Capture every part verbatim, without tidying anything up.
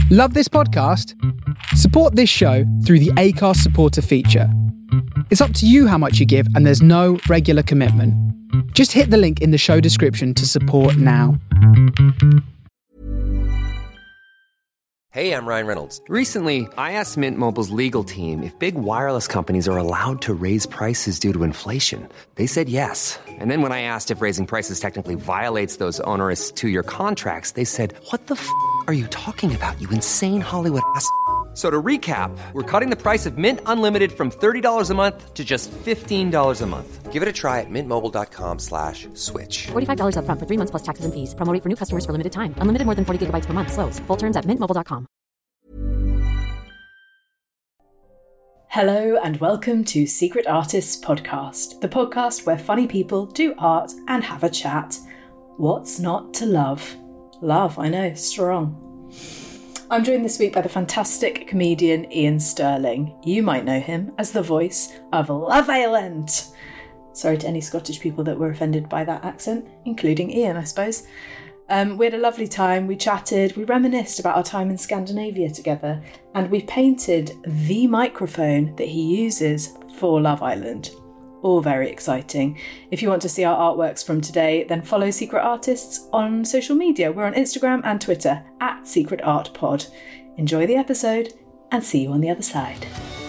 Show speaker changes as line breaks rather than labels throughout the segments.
Love this podcast? Support this show through the Acast supporter feature. It's up to you how much you give, and there's no regular commitment. Just hit the link in the show description to support now.
Hey, I'm Ryan Reynolds. Recently, I asked Mint Mobile's legal team if big wireless companies are allowed to raise prices due to inflation. They said yes. And then when I asked if raising prices technically violates those onerous two-year contracts, they said, what the f*** are you talking about, you insane Hollywood ass f- So to recap, we're cutting the price of Mint Unlimited from thirty dollars a month to just fifteen dollars a month. Give it a try at mintmobile.com slash switch.
forty-five dollars up front for three months plus taxes and fees. Promo rate for new customers for limited time. Unlimited more than forty gigabytes per month. Slows full terms at mint mobile dot com.
Hello and welcome to Secret Artists Podcast, the podcast where funny people do art and have a chat. What's not to love? Love, I know, strong. I'm joined this week by the fantastic comedian Ian Stirling. You might know him as the voice of Love Island. Sorry to any Scottish people that were offended by that accent, including Ian, I suppose. Um, we had a lovely time, we chatted, we reminisced about our time in Scandinavia together, and we painted the microphone that he uses for Love Island. All very exciting. If you want to see our artworks from today, then follow Secret Artists on social media. We're on Instagram and Twitter at Secret Art Pod. Enjoy the episode and see you on the other side.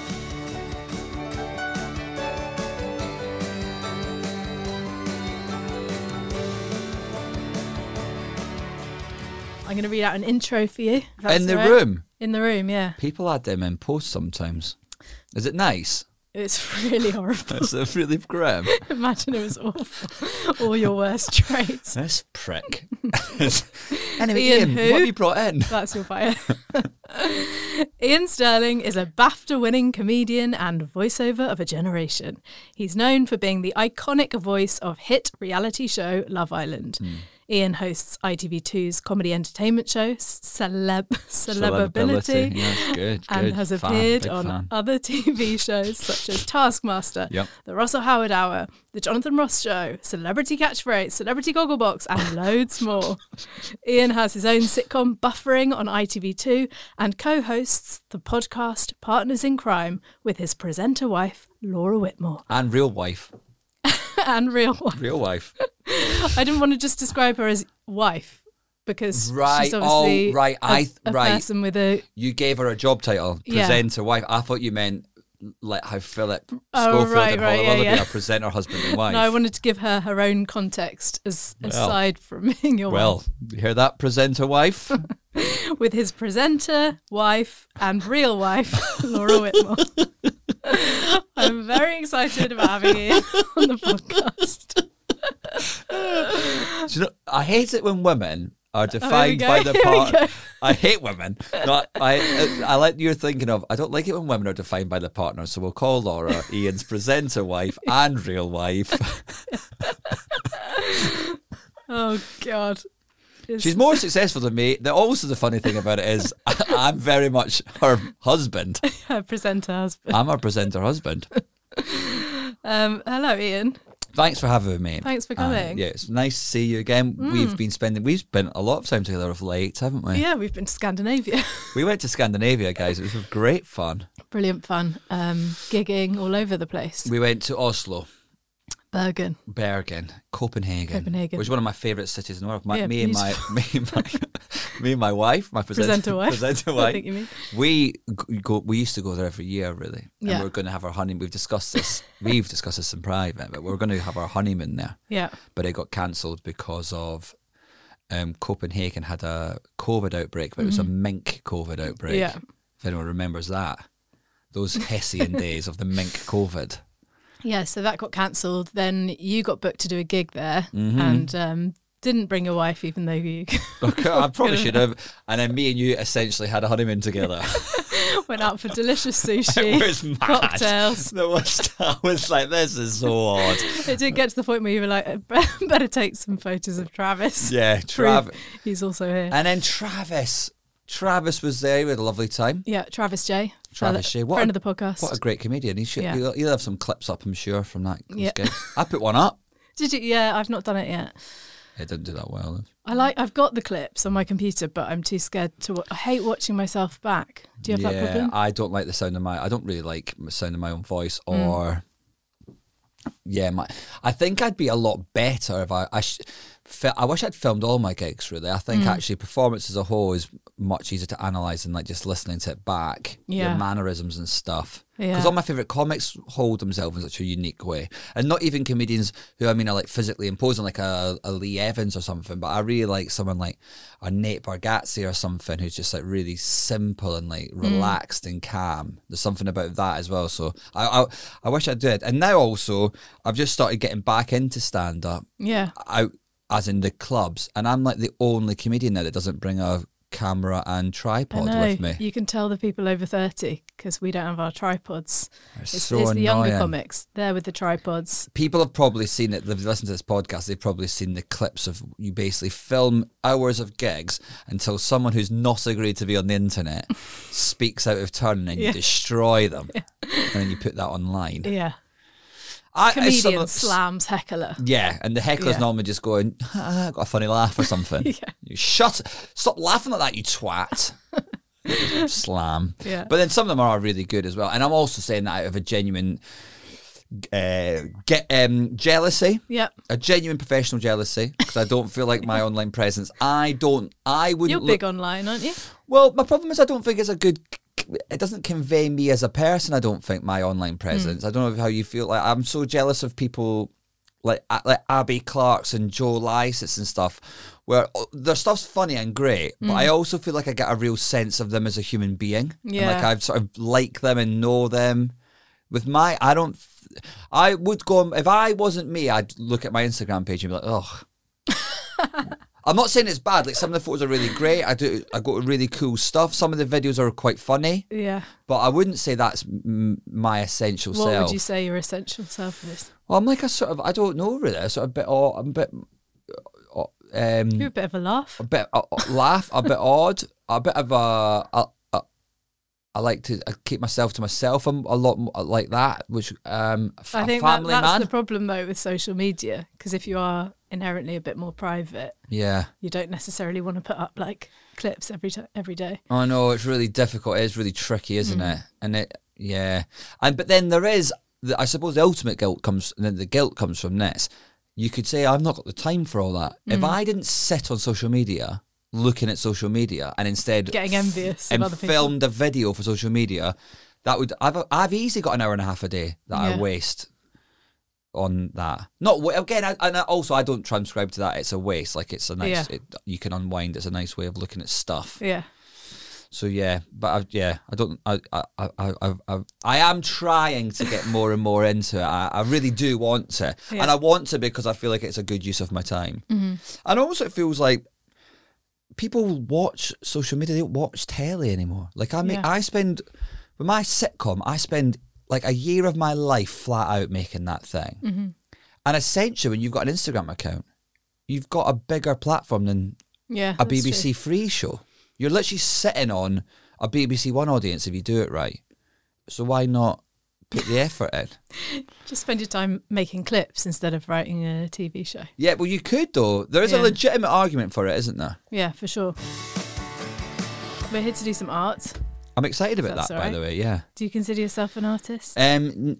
I'm going to read out an intro for you. if that's
In the
all right.
room.
In the room, yeah.
People add them in post sometimes. Is it nice?
It's really horrible.
Is it really grim?
Imagine it was awful. All your worst traits.
This prick. Anyway,
Ian
Ian,
who?
what have you brought in?
That's your fire. Ian Stirling is a BAFTA-winning comedian and voiceover of a generation. He's known for being the iconic voice of hit reality show Love Island.
Mm.
Ian hosts I T V two's comedy entertainment show Celeb Celebability,
Celebability. Yes, good,
and
good.
has
Fan,
appeared
big
on
fan.
other T V shows such as Taskmaster,
Yep.
The Russell Howard Hour, The Jonathan Ross Show, Celebrity Catchphrase, Celebrity Gogglebox, and loads more. Ian has his own sitcom Buffering on I T V two and co-hosts the podcast Partners in Crime with his presenter wife Laura Whitmore.
And real wife.
And real wife.
Real wife.
I didn't want to just describe her as wife because
Right,
she's obviously
oh, right,
a,
I-
a
right.
person with a...
You gave her a job title,
Yeah.
presenter wife. I thought you meant like how Philip
Oh,
Schofield
right,
and
right,
Holly
yeah,
Willoughby
yeah.
are presenter husband and wife.
No, I wanted to give her her own context as
Well.
aside from being your
Well,
wife.
you hear that, presenter wife?
With his presenter, wife, and real wife, Laura Whitmore. I'm very excited about having you on the podcast.
Do you know, I hate it when women are
Oh,
defined
go,
by the
here we
part.
go.
I hate women. No, I, I like you're thinking of. I don't like it when women are defined by the partner. So we'll call Laura Ian's presenter wife and real wife.
Oh, God. It's-
She's more successful than me. The, also, the funny thing about it is, I'm very much her husband.
her presenter husband.
I'm her presenter husband.
Um, hello, Ian.
Thanks for having me.
Thanks for
Uh,
coming.
yeah, it's nice to see you again. We've been spending, we've spent a lot of time together of late, haven't we?
Yeah, we've been to Scandinavia.
We went to Scandinavia, guys. It was great fun.
Brilliant fun. Um, gigging all over the place.
We went to Oslo,
Bergen.
Bergen, Copenhagen,
Copenhagen.
which is one of my favourite cities in the world. My,
Yeah,
me and my me and my me and my wife, my presenter,
Presenter wife.
presenter
I
wife.
think you mean.
We g- go. We used to go there every year, really. And
Yeah.
we're going to have our honeymoon. We've discussed this. We've discussed this in private, but we're going to have our honeymoon there.
Yeah.
But it got cancelled because of um, Copenhagen had a COVID outbreak, but it was a mink COVID outbreak.
Mm-hmm. Yeah.
If anyone remembers that, those Hessian days of the mink COVID.
Yeah, so that got cancelled. Then you got booked to do a gig there
Mm-hmm.
and um, didn't bring your wife, even though you
Okay, I probably should have. And then me and you essentially had a honeymoon together.
went out for delicious
It
sushi,
was mad.
cocktails.
There was, I was like, this is so odd.
It did get to the point where you were like, better take some photos of Travis.
Yeah,
Prove
Travis.
He's also here.
And then Travis. Travis was there. We had a lovely time.
Yeah, Travis J.
Travis J. What
friend
a-
of the podcast.
What a great comedian. He should,
Yeah.
he'll, he'll have some clips up, I'm sure, from that. those
Yeah.
gigs. I put one up.
Did you? Yeah, I've not done it yet.
It didn't do that well.
I like. I've got the clips on my computer, but I'm too scared to. wa- I hate watching myself back. Do you have
yeah,
that problem?
I don't like the sound of my. I don't really like the sound of my own voice. Or yeah, my. I think I'd be a lot better if I. I, sh- fi- I wish I'd filmed all my gigs. Really, I think actually performance as a whole is much easier to analyse than like just listening to it back.
Yeah.
Your mannerisms and stuff. Because
Yeah.
all my favourite comics hold themselves in such a unique way. And not even comedians who, I mean, are like physically imposing, like a, a Lee Evans or something, but I really like someone like a Nate Bargatze or something who's just like really simple and like relaxed and calm. There's something about that as well. So I I, I wish I did. And now also, I've just started getting back into stand-up
Yeah.
out, as in the clubs. And I'm like the only comedian now that doesn't bring a camera and
I
tripod
know.
with me.
You can tell the people over thirty because we don't have our tripods.
It's
It's,
so
it's the younger
annoying.
comics. They're with the tripods.
People have probably seen it. They've listened to this podcast. They've probably seen the clips of you basically film hours of gigs until someone who's not agreed to be on the internet speaks out of turn and
Yeah.
you destroy them. And then you put that online.
Yeah.
I,
Comedian
some of-
slams heckler.
Yeah, and the heckler's
Yeah.
normally just going, ah, got a funny laugh or something.
Yeah.
You shut, stop laughing like that, you twat. Slam.
Yeah.
But then some of them are really good as well. And I'm also saying that out of a genuine uh, get um, jealousy.
Yep.
A genuine professional jealousy, because I don't feel like my online presence. I don't. I wouldn't.
You're
look,
big online, aren't you?
Well, my problem is I don't think it's a good. It doesn't convey me as a person. I don't think my online presence. I don't know how you feel. Like I'm so jealous of people like like Abby Clarks and Joe Lycett and stuff, where their stuff's funny and great, but I also feel like I get a real sense of them as a human being. And
Yeah.
like I sort of like them and know them. With my, I don't. I would go if I wasn't me. I'd look at my Instagram page and be like, oh. I'm not saying it's bad. Like some of the photos are really great. I do. I got really cool stuff. Some of the videos are quite funny,
Yeah.
but I wouldn't say that's m- my essential
What
self.
would you say your essential self is?
Well, I'm like a sort of. I don't know really. A sort of bit. Odd, I'm a bit. uh, Um,
You're a bit of a laugh.
a bit uh, laugh. A bit odd. A bit of a. a, a I like to I keep myself to myself. I'm a lot more like that, which um, f-
I
a
think that,
family
that's
man.
the problem though with social media, because if you are inherently a bit more private,
Yeah.
you don't necessarily want to put up like clips every t- every day.
I know it's really difficult. It is really tricky, isn't
Mm.
it? And it, yeah. And but then there is, the, I suppose, the ultimate guilt comes. And then the guilt comes from this. You could say, I've not got the time for all that.
Mm.
If I didn't sit on social media, looking at social media, and instead
Getting envious of
and
other people.
filmed a video for social media, that would I've I've easily got an hour and a half a day that
Yeah.
I waste on that. Not wa- again, I, and I- also I don't transcribe to that. It's a waste. Like it's a nice.
Yeah.
It, you can unwind. It's a nice way of looking at stuff.
Yeah.
So yeah, but I, yeah, I don't. I I, I I I I am trying to get more and more into it. I, I really do want to,
Yeah.
and I want to because I feel like it's a good use of my time.
Mm-hmm.
And also, it feels like people watch social media. They don't watch telly anymore. Like I make,
Yeah.
I spend with my sitcom. I spend like a year of my life flat out making that thing.
Mm-hmm.
And essentially, when you've got an Instagram account, you've got a bigger platform than
Yeah.
a
that's
B B C
true.
Free show. You're literally sitting on a B B C One audience if you do it right. So why not put the effort in?
Just spend your time making clips instead of writing a T V show.
Yeah, well, you could though. There is
Yeah.
a legitimate argument for it, isn't there?
Yeah, for sure. We're here to do some art.
I'm excited about
That's
that,
all
by
right.
the way. Yeah.
Do you consider yourself an artist?
Um, n-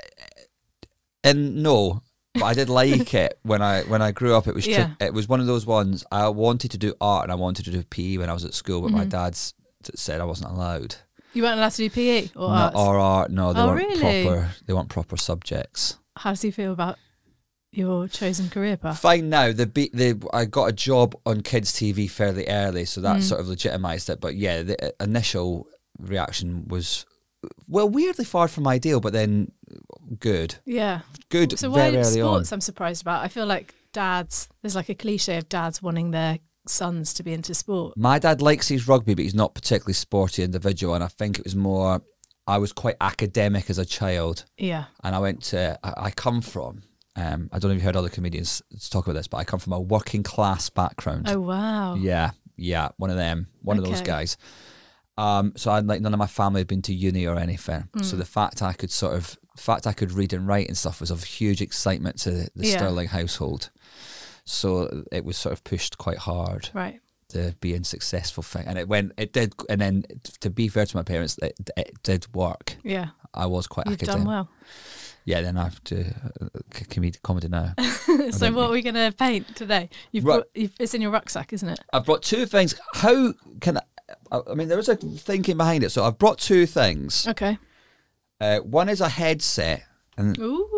and no, but I did like it when I when I grew up. It was tri-
Yeah.
it was one of those ones. I wanted to do art and I wanted to do P E when I was at school, but
Mm-hmm.
my dad s- said I wasn't allowed.
You weren't allowed to do P E or
No,
art?
or art. No, they
Oh,
weren't
really?
proper. They weren't proper subjects.
How does he feel about your chosen career path?
Fine now. The be- the I got a job on kids T V fairly early, so
Mm.
that sort of legitimised it. But yeah, the uh, initial reaction was well weirdly far from ideal, but then good,
Yeah.
good.
So
very
why
early
sports?
on.
I'm surprised about. I feel like dads. There's like a cliche of dads wanting their sons to be into sport.
My dad likes his rugby, but he's not particularly sporty individual, and I think it was more. I was quite academic as a child,
Yeah.
and I went to. I, I come from. Um, I don't know if you heard other comedians talk about this, but I come from a working class background.
Oh wow.
Yeah, yeah, one of them, one of those
Okay.
guys. Um, so I like none of my family had been to uni or anything.
Mm.
So the fact I could sort of, the fact I could read and write and stuff was of huge excitement to the
Yeah.
Sterling household. So it was sort of pushed quite hard
Right.
to be a successful thing, and it went, it did, and then to be fair to my parents, it, it did work.
Yeah.
I was quite
You've
academic.
done well.
Yeah, then I have to uh, c- comedy, comedy now.
So what are we going to paint today? You've
Right.
brought, you've, it's in your rucksack, isn't it?
I've brought two things. How can I? I mean, there was a thinking behind it. So I've brought two things.
Okay.
Uh, one is a headset, and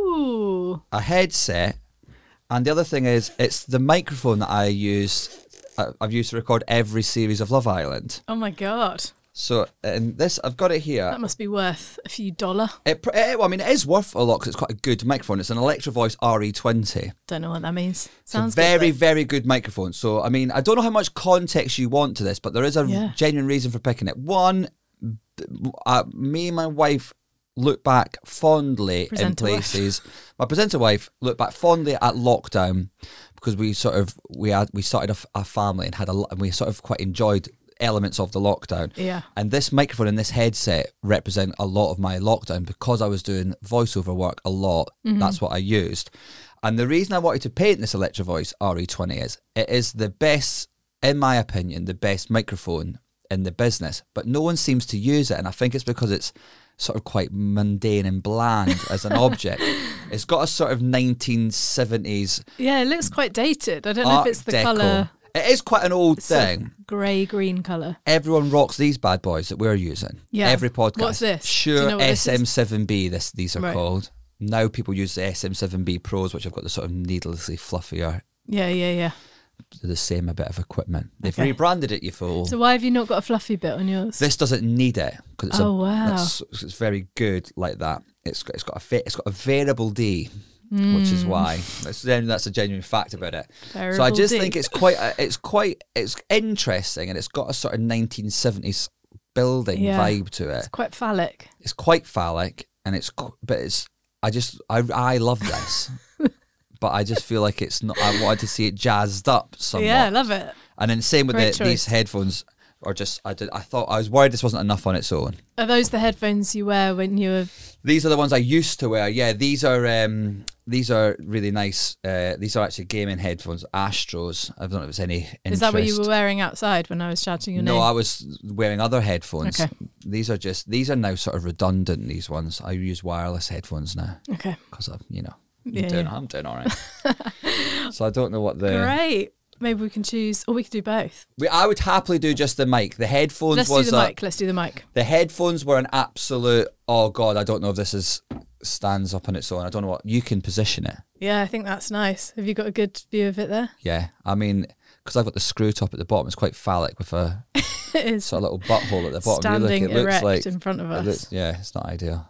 Ooh.
a headset, and the other thing is it's the microphone that I use. uh, I've used to record every series of Love Island.
Oh my God.
So, and this, I've got it here.
That must be worth a few dollar.
It, pr- eh, well, I mean, it is worth a lot because it's quite a good microphone. It's an Electro Voice R E twenty.
Don't know what that means.
It's
Sounds
a very,
good, though.
very good microphone. So, I mean, I don't know how much context you want to this, but there is a
Yeah.
genuine reason for picking it. One, b- uh, me and my wife look back fondly
Presenter
in
wife.
places. My presenter wife looked back fondly at lockdown because we sort of we had we started a, f- a family and had a lo- and we sort of quite enjoyed elements of the lockdown.
Yeah.
And this microphone and this headset represent a lot of my lockdown because I was doing voiceover work a lot.
Mm-hmm.
That's what I used. And the reason I wanted to paint this Electro Voice R E twenty is it is the best, in my opinion, the best microphone in the business, but no one seems to use it. And I think it's because it's sort of quite mundane and bland as an object. It's got a sort of nineteen seventies
Yeah, it looks quite dated. I don't know
Art
if it's the
Deco.
colour.
It is quite an old thing.
Grey green colour.
Everyone rocks these bad boys that we're using.
Yeah.
Every podcast.
What's this? Do you
Sure,
know what this is?
S M seven B. This these are
Right.
called. Now people use the S M seven B Pros, which have got the sort of needlessly fluffier.
Yeah, yeah, yeah.
They're the same a bit of equipment. They've
Okay.
rebranded it, you fool.
So why have you not got a fluffy bit on yours?
This doesn't need it because it's
Oh,
a,
wow.
It's, it's very good like that. It's got, it's got a fa- it's got a variable D, which is why that's then that's a genuine fact about it. so I
Hmm. Variable
just
D.
think it's quite a, it's quite it's interesting and it's got a sort of nineteen seventies building
Yeah.
vibe to it.
It's quite phallic.
It's quite phallic and it's qu- but it's I just I I love this. But I just feel like it's not. I wanted to see it jazzed up somewhat.
Yeah, I love it.
And then same with
Great
the, these
choice.
headphones are just. I did. I thought I was worried this wasn't enough on its own.
Are those the headphones you wear when you're...
These are the ones I used to wear. Yeah, these are um, these are really nice. Uh, these are actually gaming headphones, Astros. I don't know if it's any interest.
Is that what you were wearing outside when I was shouting your
No,
name?
I was wearing other headphones.
Okay.
These are just. These are now sort of redundant. These ones. I use wireless headphones now
Okay.
because I'm, you know, I'm
Yeah,
doing.
yeah.
I'm doing all right. So I don't know what the.
Great. Maybe we can choose, or we could do both.
We, I would happily do just the mic. The headphones
Let's
was
do the
a,
mic. Let's do the mic.
The headphones were an absolute. Oh God, I don't know if this is stands up on its own. I don't know what you can position it.
Yeah, I think that's nice. Have you got a good view of it there?
Yeah, I mean, because I've got the screw top at the bottom. It's quite phallic with a
It is.
sort of little butthole at the bottom. You look,
Standing
it looks
erect
like
in front of
it
us.
looks- yeah, it's not ideal.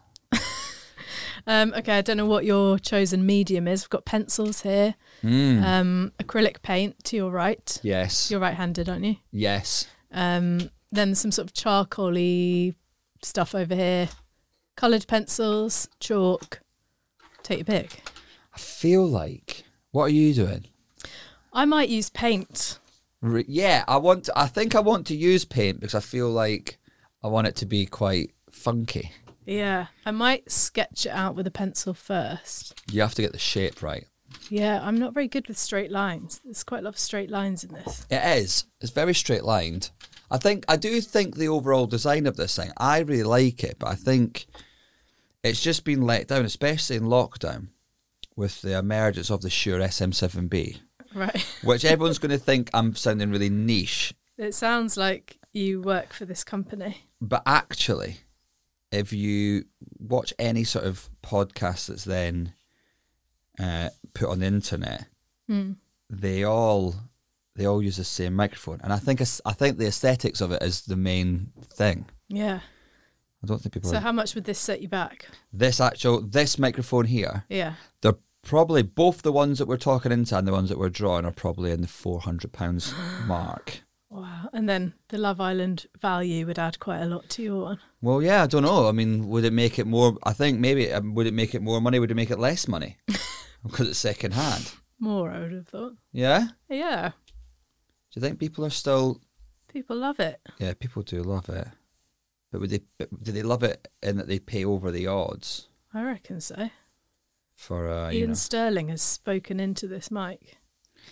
Um, okay, I don't know what your chosen medium is. We've got pencils here,
Mm.
um, acrylic paint to your right.
Yes.
You're right-handed, aren't you?
Yes.
Um, then some sort of charcoaly stuff over here. Coloured pencils, chalk. Take your pick.
I feel like. What are you doing?
I might use paint.
Re- yeah, I want. To, I think I want to use paint because I feel like I want it to be quite funky.
Yeah, I might sketch it out with a pencil first.
You have to get the shape right.
Yeah, I'm not very good with straight lines. There's quite a lot of straight lines in this.
It is. It's very straight lined. I think I do think the overall design of this thing, I really like it, but I think it's just been let down, especially in lockdown, with the emergence of the Shure S M seven B,
Right.
which everyone's going to think I'm sounding really niche,
It sounds like you work for this company.
but actually, if you watch any sort of podcast that's then uh, put on the internet,
Mm.
they all they all use the same microphone, and I think it's- I think the aesthetics of it is the main thing.
Yeah.
I don't think people.
So
are,
how much would this set you back?
this actual this microphone here,
Yeah.
they're probably both the ones that we're talking into and the ones that we're drawing are probably in the four hundred pounds mark.
Wow. And then the Love Island value would add quite a lot to your one.
Well, yeah, I don't know. I mean, would it make it more? I think maybe um, would it make it more money? Would it make it less money because it's second hand?
More, I would have thought.
Yeah.
Yeah.
Do you think people are still?
People love it.
Yeah, people do love it. But would they? but do they love it in that they pay over the odds
I reckon so.
for? Uh, you
Ian
know,
Sterling has spoken into this mic.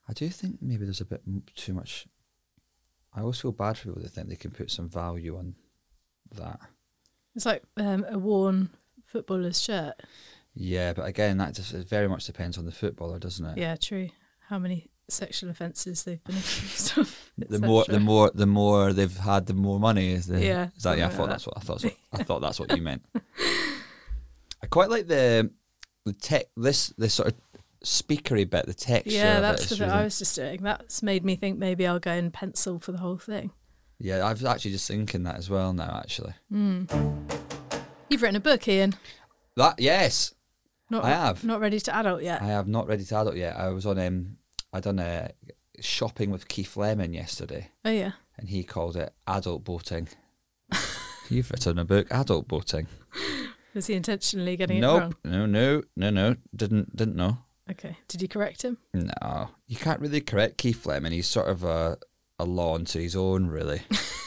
I do think maybe there's a bit m- too much. I always feel bad for people that think they can put some value on that.
It's like um, a worn footballer's shirt.
Yeah, but again, that just it very much depends on the footballer, doesn't it?
Yeah, true. How many sexual offences they've been into and stuff.
The more, the more, the more they've had, the more money is the.
Yeah,
Is that, yeah, I
something
thought
like
that's what I thought. I thought that's what you meant. I quite like the the tech. This this sort of speakery bit, the texture.
Yeah,
of
that's
it
the
is
bit
really-
I was just doing. That's made me think maybe I'll go and pencil for the whole thing.
Yeah, I was actually just thinking that as well now. Actually,
You've written a book, Ian.
that yes,
Not,
I have.
Not ready to adult yet.
I have not ready to adult yet. I was on um, I done a shopping with Keith Lemon yesterday,
Oh, yeah.
and he called it adult boating. You've written a book, adult boating.
Was he intentionally getting it
Nope,
wrong?
no, no, no, no. Didn't didn't know.
Okay. Did you correct him?
No, you can't really correct Keith Lemon. He's sort of a a law unto his own, really.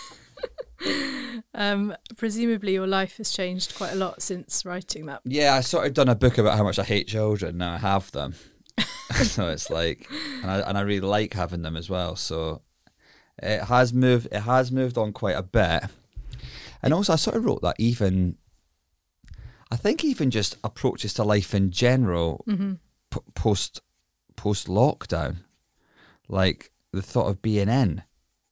Um, presumably your life has changed quite a lot since writing that.
Yeah, I sort of done a book about how much I hate children. Now I have them, so it's like, and I and I really like having them as well. So it has moved. It has moved on quite a bit, and also I sort of wrote that even. I think even just approaches to life in general,
Mm-hmm.
p- post post lockdown, like the thought of being in.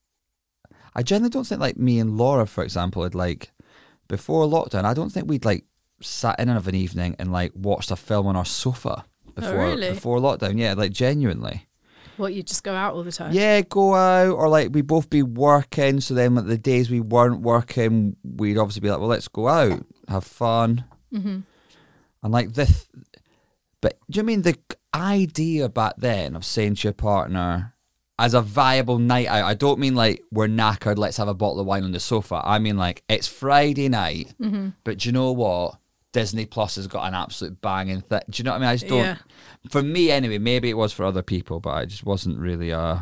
I generally don't think like me and Laura, for example, had like before lockdown. I don't think we'd like sat in of an evening and like watched a film on our sofa before
really?
before lockdown. Yeah, like genuinely.
What, you just go out all the time?
Yeah, go out or like we both be working. So then like, the days we weren't working, we'd obviously be like, well, let's go out, have fun.
Mm-hmm.
And like this, but do you mean the idea back then of saying to your partner as a viable night out? I don't mean like we're knackered, let's have a bottle of wine on the sofa. I mean like it's Friday night,
Mm-hmm.
but do you know what? Disney Plus has got an absolute banging thing. Do you know what I mean? I just don't.
Yeah.
For me, anyway. Maybe it was for other people, but I just wasn't really uh.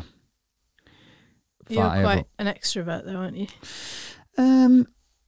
You're
viable.
quite an extrovert though, aren't you?
Um,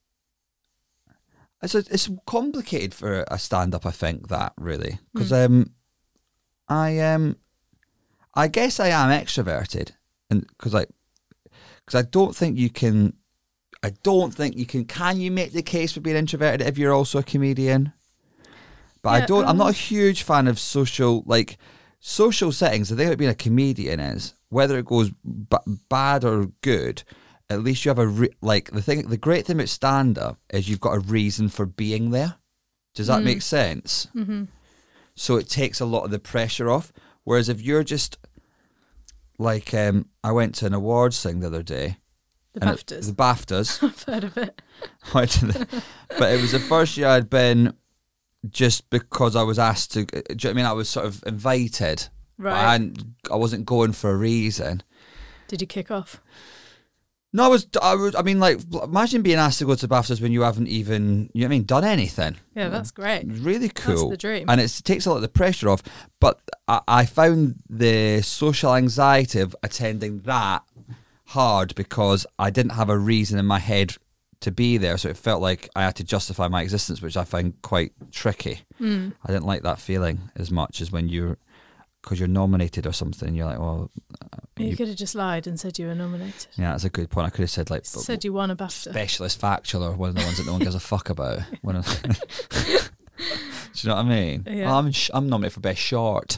it's a, it's complicated for a stand-up. I think that really because
Mm.
um, I um, I guess I am extroverted, and because I because I don't think you can, I don't think you can. Can you make the case for being introverted if you're also a comedian? But I
Yeah,
don't. I'm not
um,
a huge fan of social like social settings. The thing about being a comedian is whether it goes b- bad or good. At least you have a re- like the thing. The great thing about stand up is you've got a reason for being there. Does that make sense?
Mm-hmm.
So it takes a lot of the pressure off. Whereas if you're just like, um, I went to an awards thing the other day.
The
and it-
BAFTAs.
the BAFTAs.
I've heard of it.
Went to the- but it was the first year I'd been just because I was asked to. Do you know what I mean? I was sort of invited. But I,
Right.
hadn't, I wasn't going for a reason.
Did you kick off?
No, I was, I was. I mean, like, imagine being asked to go to BAFTAs when you haven't even, you know what I mean, done anything.
Yeah, that's great.
It's really cool.
the dream.
And it's, it takes a lot of the pressure off. But I, I found the social anxiety of attending that hard because I didn't have a reason in my head to be there. So it felt like I had to justify my existence, which I find quite tricky.
Mm.
I didn't like that feeling as much as when you're, because you're nominated or something. You're like, well,
You,
you-
could have just lied and said you were nominated.
yeah, that's a good point. I could have said like,
Said you won a BAFTA.
specialist factual or one of the ones that no one gives a fuck about. One of Do you know what I mean?
Yeah.
I'm sh- I'm nominated for best short.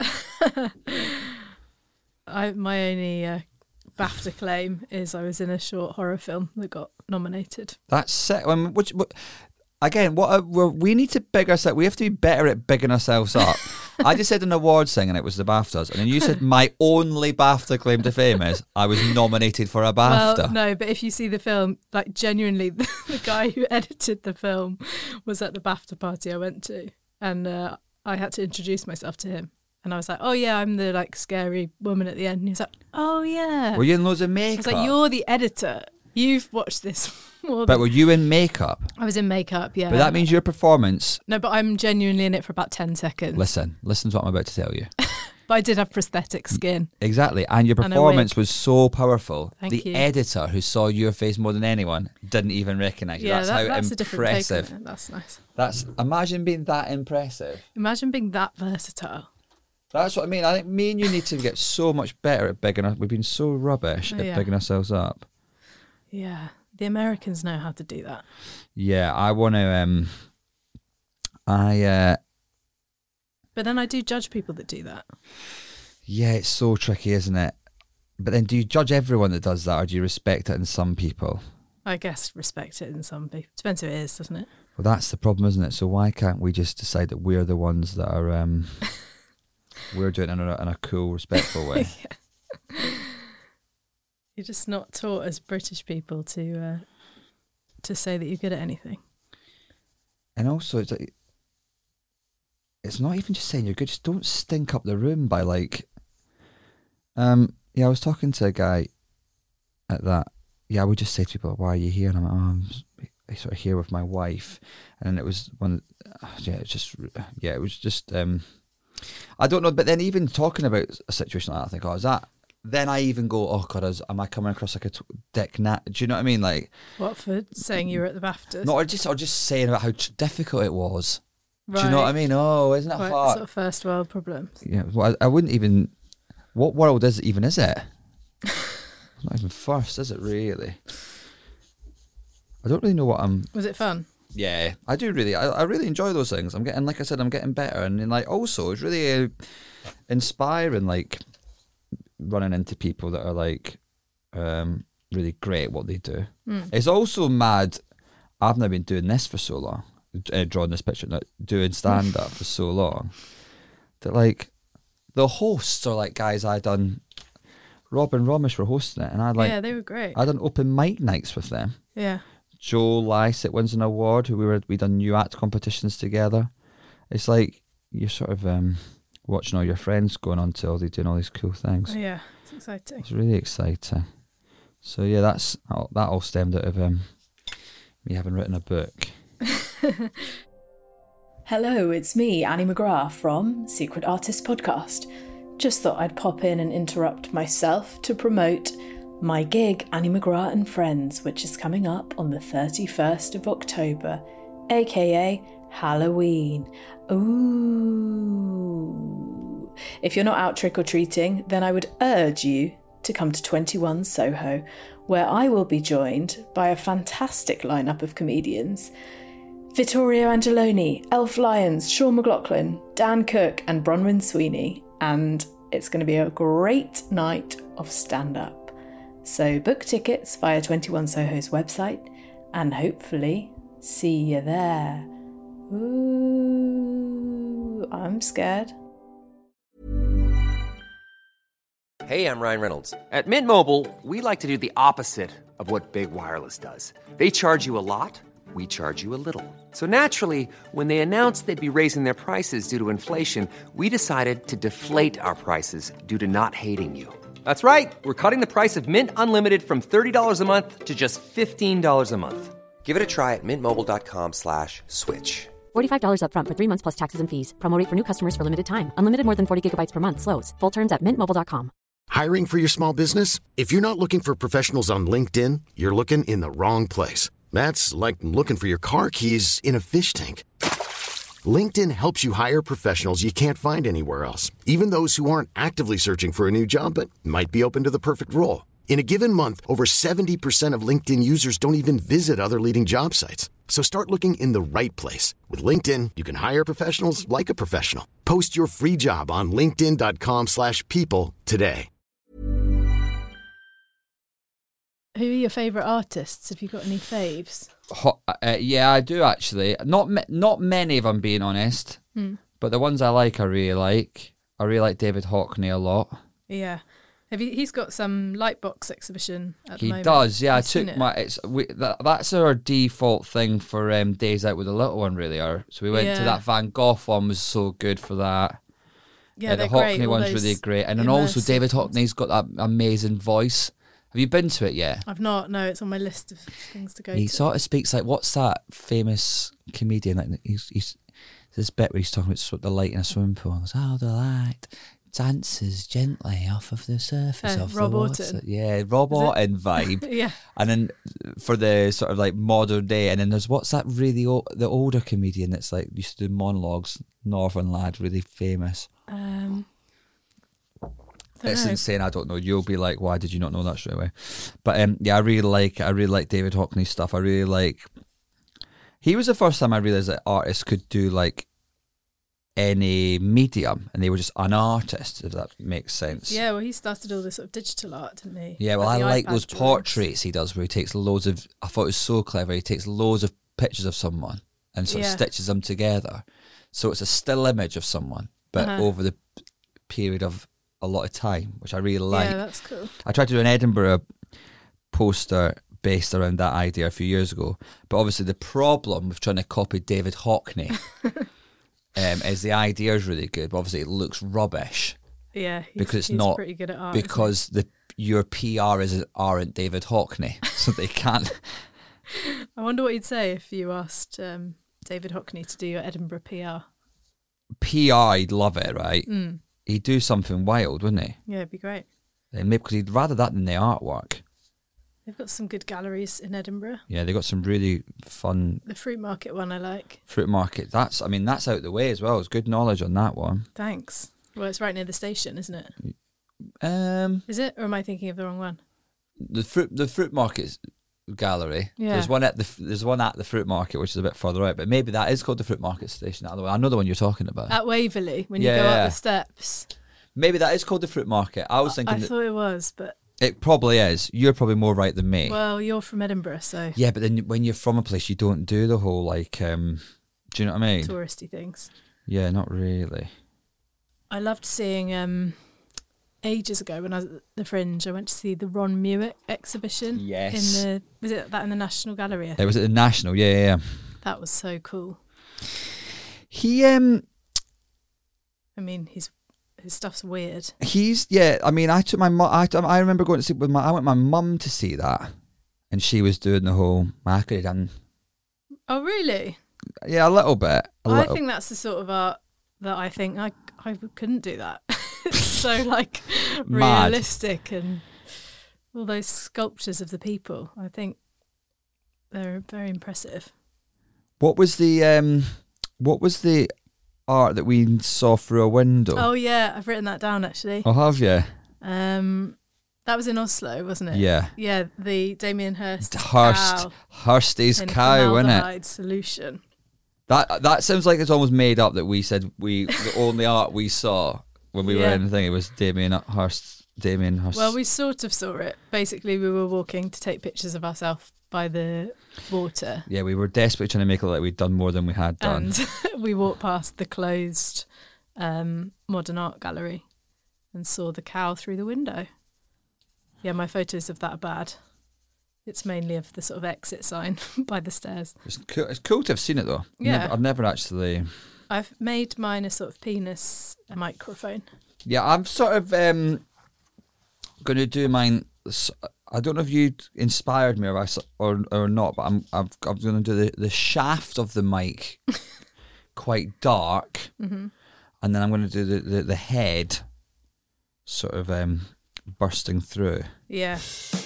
I my only uh, BAFTA claim is I was in a short horror film that got nominated.
That's sick. I mean, which, what, again, what a, we're, we need to big ourselves. We have to be better at bigging ourselves up. I just said an awards thing and it was the BAFTAs, and then you said my only BAFTA claim to fame is I was nominated for a BAFTA.
Well, no, but if you see the film, like genuinely, the, the guy who edited the film was at the BAFTA party I went to, and uh, I had to introduce myself to him, and I was like, "Oh yeah, I'm the like scary woman at the end," and he was like, "Oh yeah."
Were you in loads of
I
makeup?
was like, "You're the editor. You've watched this more
but
than."
were you in makeup?
I was in makeup, yeah.
But that means your performance.
no, but I'm genuinely in it for about ten seconds.
Listen, listen to what I'm about to tell you.
But I did have prosthetic skin.
Exactly, and your
And a
performance
wig.
was so powerful.
Thank
the
you.
editor who saw your face more than anyone didn't even recognise you.
Yeah,
that's
that,
how
that's a different take
impressive.
on it. That's nice.
That's imagine being that impressive.
Imagine being that versatile.
That's what I mean. I think me and you need to get so much better at bigging us. We've been so rubbish
Oh,
at
yeah.
bigging ourselves up.
Yeah, the Americans know how to do that.
Yeah, I want to. Um, I. Uh,
But then I do judge people that do that.
yeah, it's so tricky, isn't it? But then, do you judge everyone that does that, or do you respect it in some people?
I guess respect it in some people. Depends who it is, doesn't it?
Well, that's the problem, isn't it? So why can't we just decide that we're the ones that are um, we're doing it in a, in a cool, respectful way?
You're just not taught as British people to uh, to say that you're good at anything.
And also, it's like, it's not even just saying you're good. Just don't stink up the room by like. Um. Yeah, I was talking to a guy at that. Yeah, I would just say to people, "Why are you here?" And I'm like, "Oh, I'm s- sort of here with my wife." And it was one. Yeah, it's just. Yeah, it was just. Um. I don't know, but then even talking about a situation like that, I think, "Oh, is that?" Then I even go, "Oh God, is, am I coming across like a t- dick nat?" Do you know what I mean? Like,
What, for saying you were at the BAFTAs?
no, or just or just saying about how t- difficult it was.
Right.
Do you know what I mean? Oh, isn't it
Quite
hard?
sort of first world problems.
Yeah, well, I, I wouldn't even. What world is it even? Is it? It's not even first, is it? Really? I don't really know what I'm.
Was it fun?
Yeah, I do really. I, I really enjoy those things. I'm getting, like I said, I'm getting better, and then, like, also it's really uh, inspiring. Like running into people that are like um, really great at what they do.
Mm.
It's also mad. I've now been doing this for so long, uh, drawing this picture, like, doing stand up for so long that like the hosts are like guys I done. Rob and Romish were hosting it, and I like
yeah, they were great.
I done open mic nights with them.
yeah.
Joe Lycett wins an award. Who we were we done new act competitions together. It's like you're sort of um, watching all your friends going on to all they doing all these cool things.
Oh, yeah, it's exciting.
It's really exciting. So yeah, that's that all stemmed out of um, me having written a book.
Hello, it's me, Annie McGrath from Secret Artist Podcast. Just thought I'd pop in and interrupt myself to promote my gig, Annie McGrath and Friends, which is coming up on the thirty-first of October, aka Halloween. Ooh. If you're not out trick-or-treating, then I would urge you to come to twenty-one Soho, where I will be joined by a fantastic lineup of comedians. Vittorio Angeloni, Elf Lyons, Sean McLaughlin, Dan Cook and Bronwyn Sweeney. And it's going to be a great night of stand-up. So book tickets via twenty-one Soho's website and hopefully see you there. Ooh, I'm scared.
Hey, I'm Ryan Reynolds. At Mint Mobile, we like to do the opposite of what Big Wireless does. They charge you a lot, we charge you a little. So naturally, when they announced they'd be raising their prices due to inflation, we decided to deflate our prices due to not hating you. That's right. We're cutting the price of Mint Unlimited from thirty dollars a month to just fifteen dollars a month. Give it a try at mintmobile.com slash switch.
forty-five dollars up front for three months plus taxes and fees. Promo rate for new customers for limited time. Unlimited more than forty gigabytes per month. Slows full terms at mint mobile dot com.
Hiring for your small business? If you're not looking for professionals on LinkedIn, you're looking in the wrong place. That's like looking for your car keys in a fish tank. LinkedIn helps you hire professionals you can't find anywhere else, even those who aren't actively searching for a new job but might be open to the perfect role. In a given month, over seventy percent of LinkedIn users don't even visit other leading job sites. So start looking in the right place. With LinkedIn, you can hire professionals like a professional. Post your free job on linkedin.com slash people today.
Who are your favourite artists? Have you got any faves?
Ho- uh, yeah, I do actually. Not ma- not many, if I'm being honest.
Hmm.
But the ones I like, I really like. I really like David Hockney a lot.
Yeah. Have you, he's got some Lightbox exhibition at the
He
moment.
does, yeah. I
You've seen
took
it?
my. It's we, that, that's our default thing for um, days out with the little one, really. Are so we went to
Yeah.
that Van Gogh one, was so good for that.
Yeah,
Uh,
they're
the Hockney
great. all
one's
those
really great, and then also
immersive
David
ones.
Hockney's got that amazing voice. Have you been to it yet?
I've not. No, it's on my list of things to go
He
to.
sort of speaks like, what's that famous comedian? Like he's, he's this bit where he's talking about sw- the light in a swimming pool. And goes, how the light dances gently off of the surface
Uh,
of
Rob
the water.
Orton.
Yeah, Rob
Is it?
Orton vibe.
Yeah.
And then for the sort of like modern day, and then there's what's that really old, the older comedian that's like used to do monologues, Northern lad, really famous.
Um,
it's
know.
insane. I don't know. You'll be like, why did you not know that straight away? But um, yeah, I really like I really like David Hockney's stuff. I really like. He was the first time I realised that artists could do like any medium, and they were just an artist. If that makes sense.
Yeah, well, he started all this sort of digital art, didn't he?
Yeah, well, I
Like the
like
iPad
those
drawings.
portraits he does where he takes loads of. I thought it was so clever. He takes loads of pictures of someone and sort of
Yeah.
stitches them together, so it's a still image of someone, but
Uh-huh.
over the period of a lot of time, which I really like.
Yeah, that's cool.
I tried to do an Edinburgh poster based around that idea a few years ago, but obviously the problem with trying to copy David Hockney um, is the idea is really good, but obviously it looks rubbish
Yeah, he's,
because it's
he's
not
pretty good at art. isn't he?
because the your P R is aren't David Hockney, so they can't.
I wonder what you'd say if you asked um, David Hockney to do your Edinburgh P R.
P R, he'd love it, right?
Mm.
He'd do something wild, wouldn't he?
Yeah, it'd be great.
And maybe because he'd rather that than the artwork.
They've got some good galleries in Edinburgh.
Yeah, they got some really fun
The fruit market one I like.
fruit market. That's, I mean, that's out the way as well. It's good knowledge on that one.
Thanks. Well, it's right near the station, isn't it?
Um,
Is it? Or am I thinking of the wrong one?
the fruit, the fruit market gallery.
Yeah.
There's one at the, there's one at the fruit market, which is a bit further out. But maybe that is called the fruit market station. Other way, I know the one you're talking about.
At Waverley, when you go
Yeah.
up the steps.
maybe that is called the fruit market. I was
I
thinking that
thought it was, but
it probably is. You're probably more right than me.
well, you're from Edinburgh, so
Yeah, but then when you're from a place, you don't do the whole like. Um, do you know what I mean?
touristy things.
Yeah, not really.
I loved seeing um, ages ago when I was at the Fringe. I went to see the Ron Muick exhibition.
Yes.
In the was it that in the National Gallery? I
It
think?
was at the National. Yeah, yeah, yeah.
That was so cool.
He um
I mean, his his stuff's weird.
he's yeah. I mean, I took my mum. I, I remember going to see with my. I went with my mum to see that, and she was doing the whole. I could have done.
Oh, really?
Yeah, a little bit. A
I
little.
think that's the sort of art that I think I I couldn't do that. It's so like
Mad.
realistic and all those sculptures of the people. I think they're very impressive.
What was the um? What was the art that we saw through a window?
Oh yeah, I've written that down actually.
Oh, have you?
Um, that was in Oslo, wasn't it?
Yeah.
Yeah, the Damien Hirst
Hurst, Hursty's
in
cow, wasn't it?
formaldehyde solution.
That that sounds like it's almost made up that we said we the only art we saw when we were
Yeah.
in the thing. It was Damien Hurst. Damien Hurst.
Well, we sort of saw it. Basically, we were walking to take pictures of ourselves by the water.
yeah, we were desperately trying to make it look like we'd done more than we had done.
And we walked past the closed um, modern art gallery and saw the cow through the window. Yeah, my photos of that are bad. It's mainly of the sort of exit sign by the stairs.
It's cool. It's cool to have seen it though. I've
Yeah.
never, I've never actually.
I've made mine a sort of penis microphone.
Yeah, I'm sort of um, going to do mine. s- I don't know if you inspired me or I s- or or not, but I'm I've, I'm going to do the, the shaft of the mic quite dark,
Mm-hmm.
and then I'm going to do the, the, the head sort of um, bursting through
Yeah.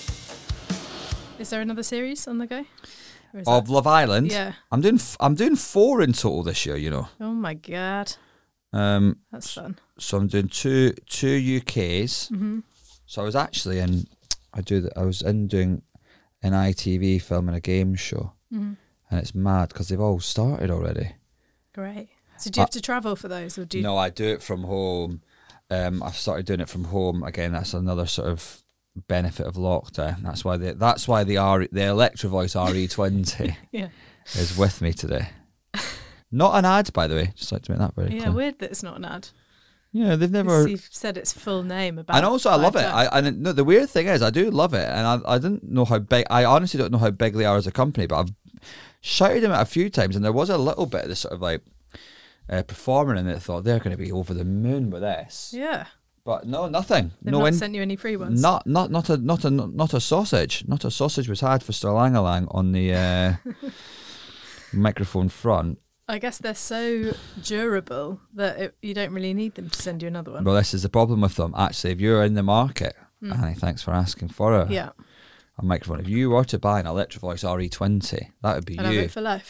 Is there another series on the go? Or is
of
that-
Love Island.
Yeah.
I'm doing f- I'm doing four in total this year. You know,
Oh my god,
um,
that's fun.
so I'm doing two two U Ks.
Mm-hmm.
So I was actually in, I do the, I was in doing an I T V filming a game show,
Mm-hmm.
and it's mad because they've all started already.
Great. So do you have to travel for those, or do you?
No, I do it from home. Um, I've started doing it from home again. That's another sort of benefit of lockdown. That's why the that's why the R the Electro Voice R E twenty
Yeah.
is with me today. Not an ad, by the way. Just like to make that very
Yeah,
clear.
weird that it's not an ad.
Yeah, they've never.
You've said its full name about.
And also, I
five
love it.
times.
I and no, the weird thing is, I do love it, and I I didn't know how big. I honestly don't know how big they are as a company, but I've shouted them out a few times, and there was a little bit of this sort of like uh, performer in it. Thought they're going to be over the moon with this,
Yeah.
but no, nothing.
They've
no,
not
in-
sent you any free ones.
not not not a not a not a sausage. Not a sausage was had for Sterlangalang on the uh, microphone front.
I guess they're so durable that it, you don't really need them to send you another one.
Well, this is the problem with them. Actually, if you're in the market, Annie, thanks for asking for a,
Hmm. yeah.
a microphone. If you were to buy an Electro Voice R E twenty, that would be
I'd have
you.
it for life.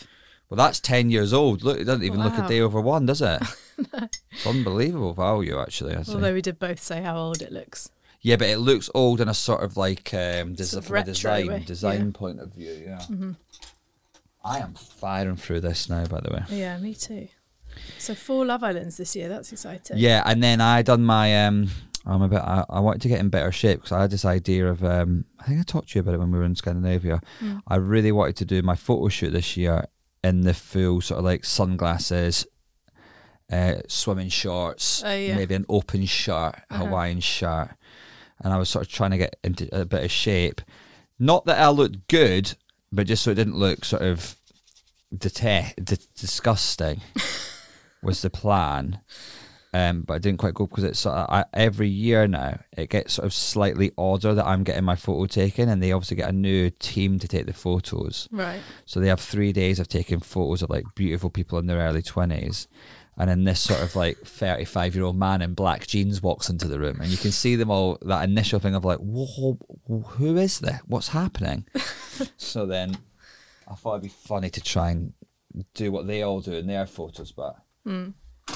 Well, that's ten years old. Look, it doesn't even look
Wow.
a day over one, does it? It's unbelievable value, actually. I
Although we did both say how old it looks.
Yeah, but it looks old in a sort of like um, des-
Sort of
from a
retro
design
way,
design
yeah.
point of view. Yeah.
Mm-hmm.
I am firing through this now, by the way.
Yeah, me too. So four Love Islands this year. That's exciting.
Yeah, and then I done my. Um, I'm a bit. I, I wanted to get in better shape because I had this idea of. Um, I think I talked to you about it when we were in Scandinavia.
Mm.
I really wanted to do my photo shoot this year in the full sort of like sunglasses, uh, swimming shorts,
Oh, yeah.
maybe an open shirt,
Uh-huh.
Hawaiian shirt, and I was sort of trying to get into a bit of shape. Not that I looked good, but just so it didn't look sort of detest, d- disgusting was the plan. Um, but I didn't quite go because it's sort of, I, every year now it gets sort of slightly odder that I'm getting my photo taken, and they obviously get a new team to take the photos.
Right.
So they have three days of taking photos of like beautiful people in their early twenties. And then this sort of like thirty-five year old man in black jeans walks into the room, and you can see them all, that initial thing of like, whoa, who is this? What's happening? So then I thought it'd be funny to try and do what they all do in their photos, but
Mm.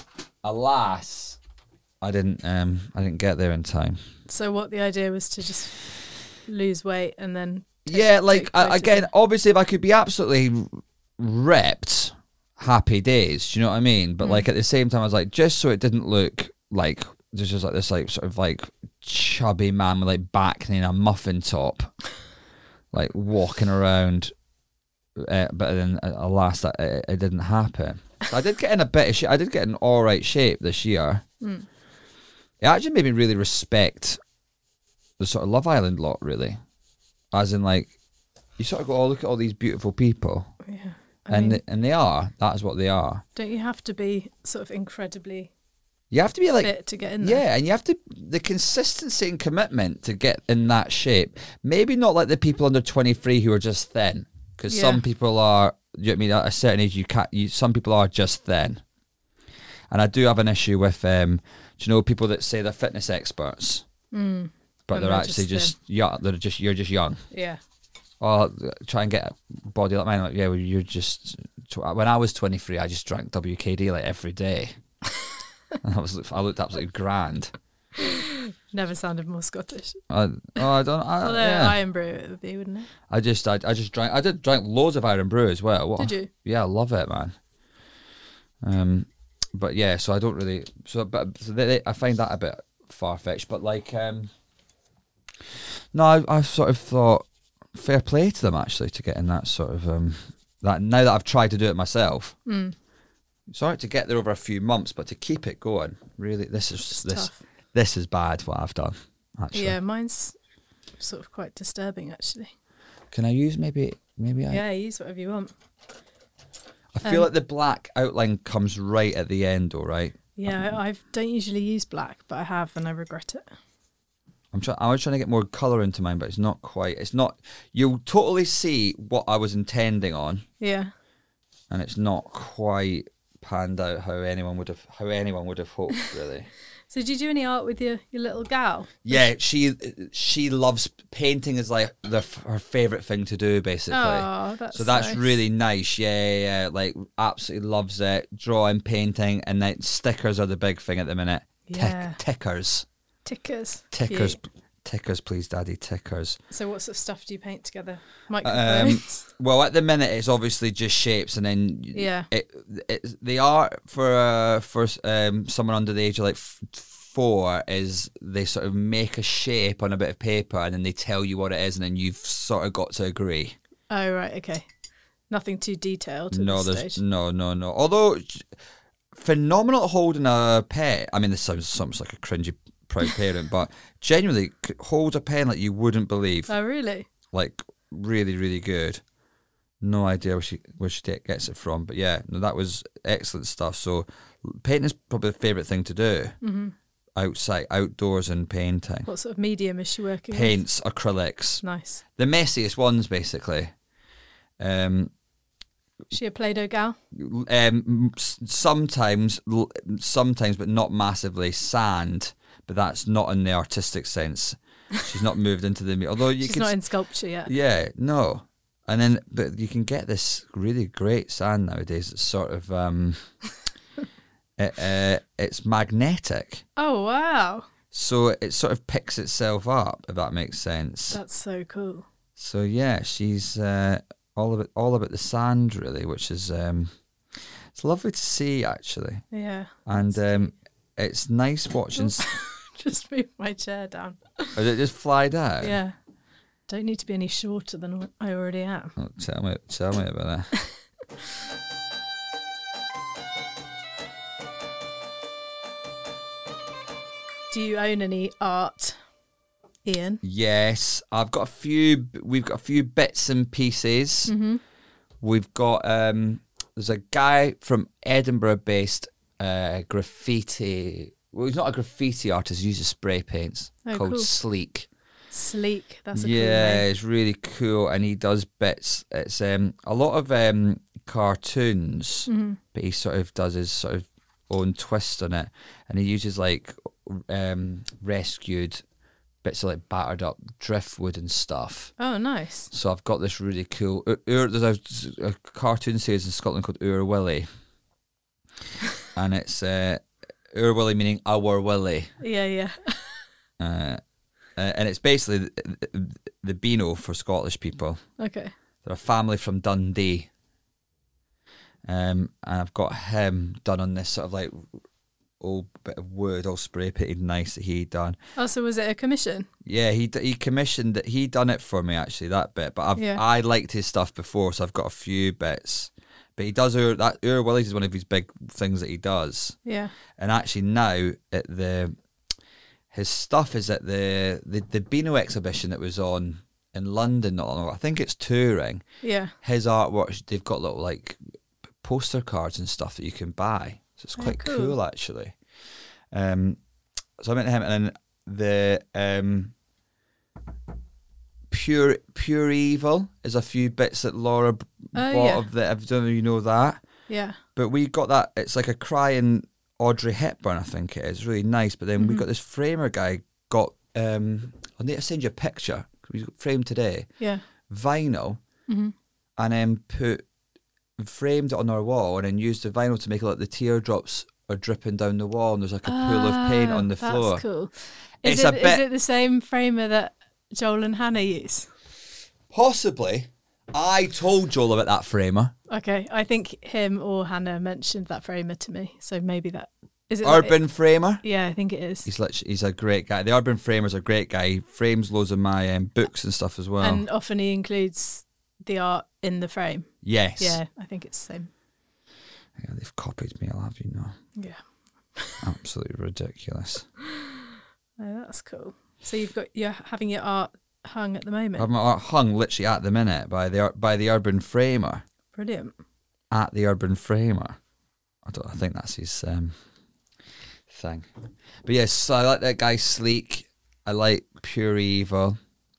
alas, I didn't. Um, I didn't get there in time.
So what the idea was to just lose weight and then take,
Yeah, like
take
I,
photos
again,
of-
obviously, if I could be absolutely ripped, happy days. Do you know what I mean? But
Mm.
like at the same time, I was like, just so it didn't look like there's just like this like sort of like chubby man with like back in a muffin top, like walking around. Uh, but then, uh, alas, that it, it didn't happen. So I did get in a bit of shape. I did get in all right shape this year.
Mm.
It actually made me really respect the sort of Love Island lot, really. As in, like, you sort of go, oh, look at all these beautiful people.
Yeah. I
And
mean,
th- and they are. That is what they are.
don't you have to be sort of incredibly
You have to be like,
fit to get in there?
yeah, and you have to, the consistency and commitment to get in that shape. Maybe not like the people under twenty-three who are just thin, because
Yeah.
some people are, you know what I mean, at a certain age, you can't, you, some people are just thin. And I do have an issue with, um, do you know, people that say they're fitness experts,
Mm.
but
And
they're
they're
actually
just
just, young, they're just, you're just young.
Yeah.
Oh, try and get a body like mine. Like, yeah, well, you're just. When I was twenty-three, I just drank W K D like every day. And I was, I looked absolutely grand.
Never sounded more Scottish.
I, oh, I don't. I,
Although
yeah.
Iron Brew it would be, wouldn't it?
I just, I, I just drank. I did drank loads of Iron Brew as well. What,
Did you?
Yeah, I love it, man. Um, but yeah, so I don't really. So, but so they, they, I find that a bit far fetched. But like, um, no, I, I sort of thought fair play to them actually to get in that sort of um that now that I've tried to do it myself.
Mm.
It's all right to get there over a few months, but to keep it going, really, this is
It's
this
tough.
this is bad what I've done. Actually,
Yeah, mine's sort of quite disturbing, actually.
can I use maybe maybe I?
Yeah, use whatever you want.
I feel
Um,
like the black outline comes right at the end, all right.
Yeah, I I've, don't usually use black, but I have, and I regret it.
I'm trying. I was trying to get more color into mine, but it's not quite. It's not. You'll totally see what I was intending on,
Yeah.
and it's not quite panned out how anyone would have how anyone would have hoped, really.
So did you do any art with your, your little gal?
Yeah, she she loves painting. Is like the her favorite thing to do, basically.
Oh, that's
so that's
nice.
really nice. Yeah, yeah, yeah, like absolutely loves it. Drawing, painting, and then stickers are the big thing at the minute. Tick-
Yeah.
tickers,
Tickers.
tickers,
Cute.
tickers, please, Daddy, tickers.
So what sort of stuff do you paint together?
Um,
Microphones?
well, at the minute, it's obviously just shapes, and then
Yeah.
it, it they are for uh, for um, someone under the age of like f- four is they sort of make a shape on a bit of paper, and then they tell you what it is, and then you've sort of got to agree.
Oh, right, okay. Nothing too detailed at
No,
this
there's
stage.
no, no, no. Although phenomenal at holding a pen. I mean, this sounds sounds like a cringy proud parent, but genuinely c- holds a pen like you wouldn't believe.
Oh, really?
Like really, really good. No idea where she where she t- gets it from, but yeah, no, that was excellent stuff. So painting is probably the favourite thing to do.
Mm-hmm.
Outside, outdoors, and painting.
What sort of medium is she working
Paints, acrylics,
with? Nice.
the messiest ones, basically. Um,
Is she a Play-Doh gal?
um, s- sometimes, l- sometimes, but not massively. Sand, but that's not in the artistic sense. She's not moved into the. Although you
She's
can,
not
s-
in sculpture yet.
yeah, no, And then, but you can get this really great sand nowadays. It's sort of, um, it, uh, it's magnetic.
Oh, wow.
So it sort of picks itself up, if that makes sense.
That's so cool.
So yeah, she's uh, all about all about the sand, really, which is um, it's lovely to see, actually.
Yeah.
And um, it's nice watching. s-
Just move my chair down.
Oh, did it just fly down?
Yeah. Don't need to be any shorter than what I already am.
Oh, tell me, tell me about that.
Do you own any art, Ian?
Yes, I've got a few. We've got a few bits and pieces.
Mm-hmm.
We've got um, there's a guy from Edinburgh-based uh, graffiti. Well, he's not a graffiti artist. He uses spray paints
Oh,
called
cool.
Sleek.
Sleek. That's a
Yeah,
cool name.
it's really cool, and he does bits. It's um, a lot of um, cartoons,
Mm-hmm.
but he sort of does his sort of own twist on it, and he uses like um, rescued bits of like battered up driftwood and stuff.
Oh, nice.
So I've got this really cool. Ur, Ur, there's a, a cartoon series in Scotland called Ur Willie, and it's uh, Ur Willie meaning our Willie.
Yeah, yeah.
Uh, Uh, and it's basically the, the Beano for Scottish people.
Okay.
They're a family from Dundee. Um, and I've got him done on this sort of like old bit of wood, all spray painted nice that he done.
Oh, so was it a commission?
Yeah, he d- he commissioned it. He done it for me actually, that bit. But I've
Yeah.
I liked his stuff before, so I've got a few bits. But he does Ur, that Ur Willie's is one of his big things that he does.
Yeah.
And actually now at the his stuff is at the, the, the Beano exhibition that was on in London not long ago. I think it's touring.
Yeah.
His artwork, they've got little like poster cards and stuff that you can buy. So it's
Oh,
quite
cool.
cool. actually. Um, so I went to him, and then the um, Pure Pure Evil is a few bits that Laura b-
Oh,
bought
yeah.
of the, I don't know if you know that.
Yeah.
But we got that, it's like a crying Audrey Hepburn, I think it is. Really nice. But then
Mm-hmm.
we got this framer guy, got, um, I'll need to send you a picture. We got framed today.
Yeah.
Vinyl,
Mm-hmm.
and then put, framed it on our wall, and then used the vinyl to make it like the teardrops are dripping down the wall, and there's like a pool of paint on the
Ah,
floor.
That's cool. Is
It's
it,
a
is
bit-
it the same framer that Joel and Hannah use?
Possibly. I told Joel about that framer.
Okay, I think him or Hannah mentioned that framer to me, so maybe that is it.
Urban Framer.
Yeah, I think it is.
He's literally, he's a great guy. The Urban Framer's a great guy. He frames loads of my um, books and stuff as well.
And often he includes the art in the frame.
yes.
Yeah, I think it's the same.
Yeah, they've copied me, I'll have you know.
Yeah,
Absolutely ridiculous.
oh, that's cool. So you've got you're having your art hung at the moment.
I've my art hung literally at the minute by the Ur- by the Urban Framer.
Brilliant.
At the Urban Framer. I don't. I think that's his um, thing. But yes, so I like that guy Sleek. I like Pure Evil.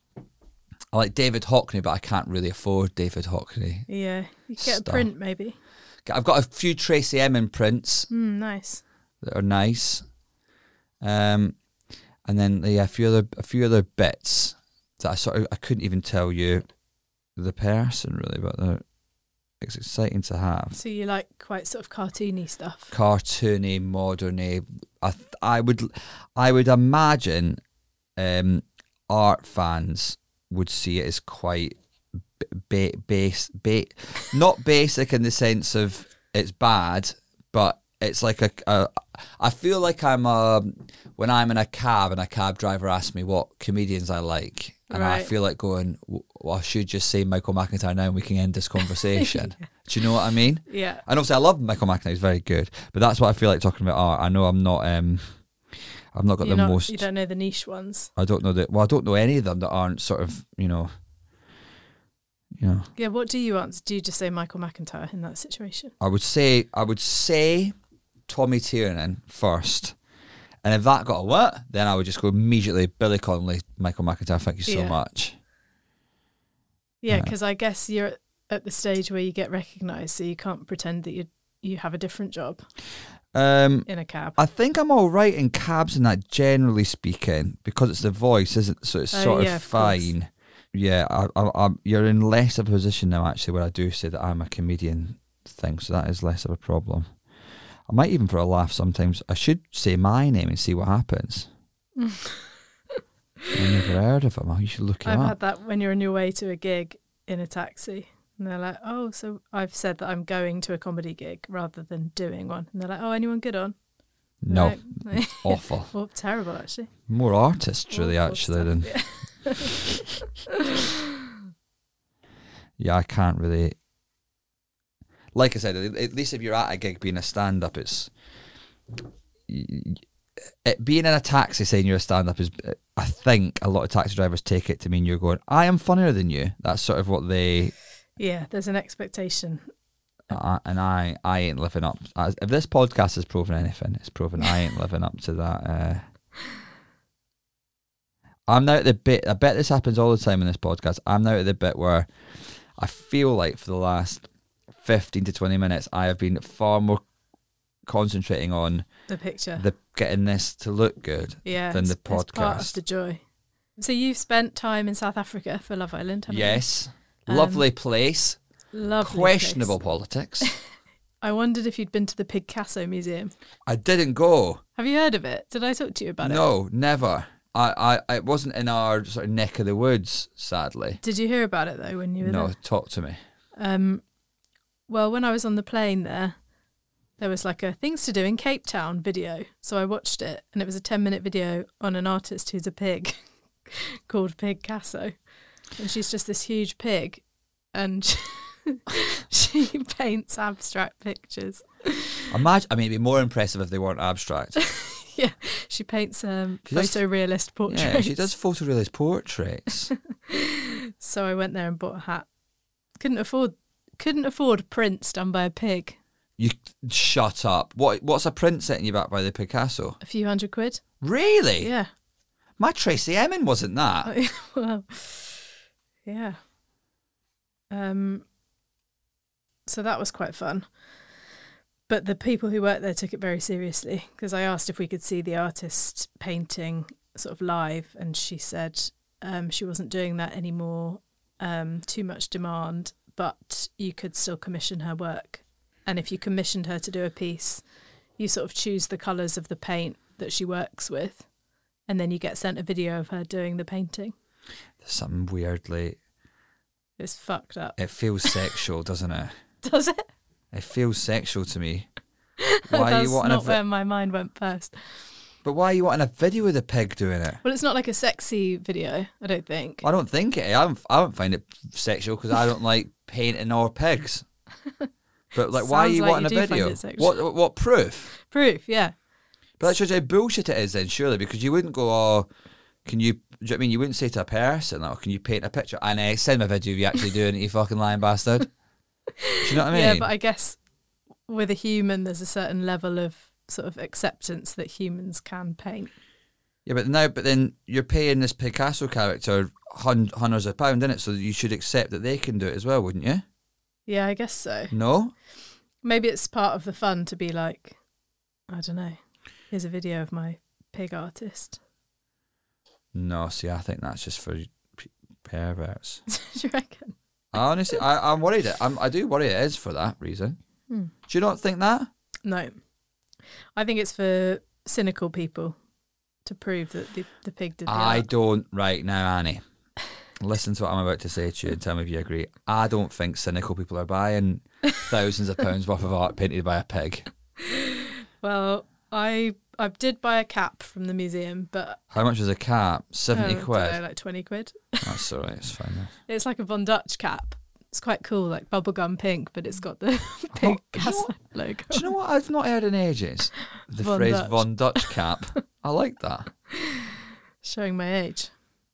I like David Hockney, but I can't really afford David Hockney.
Yeah, you could get
Stuff.
a print maybe.
I've got a few Tracy Emin prints
Mm, nice.
that are nice. Um, and then yeah, a few other a few other bits that I sort of I couldn't even tell you the person really, but they're, it's exciting to have.
So you like quite sort of cartoony stuff.
Cartoony, moderny. I th- I would I would imagine um, art fans would see it as quite ba- base, ba- not basic in the sense of it's bad, but it's like a, a I feel like I'm a, when I'm in a cab and a cab driver asks me what comedians I like, and I
Right.
feel like going, well, I should just say Michael McIntyre now and we can end this conversation. Do you know what I mean?
Yeah.
And obviously I love Michael McIntyre, he's very good, but that's what I feel like talking about art. I know I'm not um I've not got
You're
the
not,
most
you don't know the niche ones.
I don't know that well I don't know any of them that aren't sort of, you know you know
Yeah, what do you answer? Do you just say Michael McIntyre in that situation?
I would say I would say Tommy Tiernan first. And if that got a what, then I would just go immediately Billy Connolly, Michael McIntyre, thank you so
Yeah.
much.
Yeah,
Yeah.
because I guess you're at- at the stage where you get recognised, so you can't pretend that you you have a different job
Um
in a cab.
I think I'm all right in cabs and that, generally speaking, because it's the voice, isn't it? So it's
Oh,
sort
yeah,
of
of course.
fine. Yeah, I, I, I'm, you're in less of a position now, actually, where I do say that I'm a comedian thing, so that is less of a problem. I might even, for a laugh sometimes, I should say my name and see what happens. I've never heard of him. You should look him
I've
up.
had that when you're on your way to a gig in a taxi. And they're like, oh, so I've said that I'm going to a comedy gig rather than doing one. And they're like, oh, anyone good on?
No,
Like,
it's awful.
Well, terrible, actually.
More artists, really,
Awful
actually,
stuff,
than...
yeah.
Yeah, I can't really... Like I said, at least if you're at a gig being a stand-up, it's... It, being in a taxi saying you're a stand-up is... I think a lot of taxi drivers take it to mean you're going, I am funnier than you. That's sort of what they...
Yeah, there's an expectation.
Uh, and I, I ain't living up. As, if this podcast has proven anything, it's proven I ain't living up to that. Uh, I'm now at the bit. I bet this happens all the time in this podcast. I'm now at the bit where I feel like for the last fifteen to twenty minutes, I have been far more concentrating on
The picture.
the getting this to look good
yeah,
than the
it's, it's part of
podcast.
the joy. So you've spent time in South Africa for Love Island, haven't
Yes,
Um,
lovely place.
you? Lovely
Questionable
place.
politics.
I wondered if you'd been to the Picasso Museum.
I didn't go.
Have you heard of it? Did I talk to you about it?
No, never. I, I, it wasn't in our sort of neck of the woods, sadly.
Did you hear about it though when you were
No,
there?
talk to me.
Um, well, when I was on the plane there, there was like a things to do in Cape Town video. So I watched it, and it was a ten minute video on an artist who's a pig called Picasso, and she's just this huge pig, and she paints abstract pictures.
Imagine, I mean, it'd be more impressive if they weren't abstract.
Yeah, she paints um,
She does-
photorealist portraits.
Yeah, she does photorealist portraits.
So I went there and bought a hat. Couldn't afford, couldn't afford prints done by a pig.
You shut up. What? What's a print setting you back by the Picasso?
A few hundred quid.
Really?
Yeah.
My Tracy Emin wasn't that.
Well, yeah. Um. So that was quite fun. But the people who worked there took it very seriously, because I asked if we could see the artist painting sort of live, and she said um, she wasn't doing that anymore, um, too much demand, but you could still commission her work. And if you commissioned her to do a piece, you sort of choose the colours of the paint that she works with, and then you get sent a video of her doing the painting.
There's something weirdly...
It's fucked up.
It feels sexual, doesn't it?
Does it?
It feels sexual to me. Why
That's
are you wanting
not
a vi-
where my mind went first.
But why are you wanting a video of the pig doing it?
Well, it's not like a sexy video, I don't think.
I don't think it. I don't, I don't find it sexual because I don't like painting or pigs. But like, why are
Sounds
you
like
wanting
you
a
do find
video?
it sexual.
What, what what proof?
Proof, yeah.
But that shows how bullshit it is then, surely, because you wouldn't go, oh, can you, do you know what I mean? You wouldn't say to a person, oh, can you paint a picture? And uh, send me a video of you actually doing it, you fucking lying bastard. Do you know what I mean?
Yeah, but I guess with a human, there's a certain level of sort of acceptance that humans can paint.
Yeah, but now, but then you're paying this Picasso character hun- hundreds of pounds, innit? So you should accept that they can do it as well, wouldn't you?
Yeah, I guess so.
No?
Maybe it's part of the fun to be like, I don't know, here's a video of my pig artist.
No, see, I think that's just for p- perverts.
Do you reckon?
I honestly, I, I'm worried. It, I'm, I do worry it is for that reason.
Hmm.
Do you not think that?
No. I think it's for cynical people to prove that the, the pig did the
I
art.
don't. Right now, Annie, listen to what I'm about to say to you and tell me if you agree. I don't think cynical people are buying thousands of pounds worth of art painted by a pig.
Well, I I did buy a cap from the museum, but
How much is a cap? seventy
oh, I don't
quid.
know, like twenty quid.
That's all right. It's fine. Then.
It's like a Von Dutch cap. It's quite cool, like bubblegum pink, but it's got the pig
do you know
gas
what-
logo.
Do you know what I've not heard in ages? The
Von
phrase
Dutch.
Von Dutch cap. I like that.
Showing my age.